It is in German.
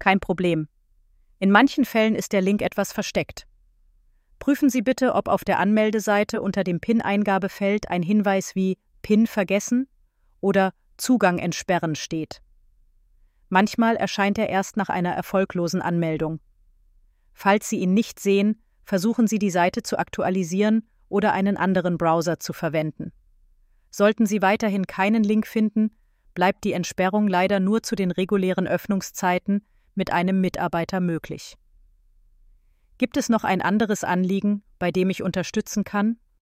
Kein Problem. In manchen Fällen ist der Link etwas versteckt. Prüfen Sie bitte, ob auf der Anmeldeseite unter dem PIN-Eingabefeld ein Hinweis wie PIN vergessen oder Zugang entsperren steht. Manchmal erscheint er erst nach einer erfolglosen Anmeldung. Falls Sie ihn nicht sehen, versuchen Sie die Seite zu aktualisieren oder einen anderen Browser zu verwenden. Sollten Sie weiterhin keinen Link finden, bleibt die Entsperrung leider nur zu den regulären Öffnungszeiten mit einem Mitarbeiter möglich. Gibt es noch ein anderes Anliegen, bei dem ich unterstützen kann?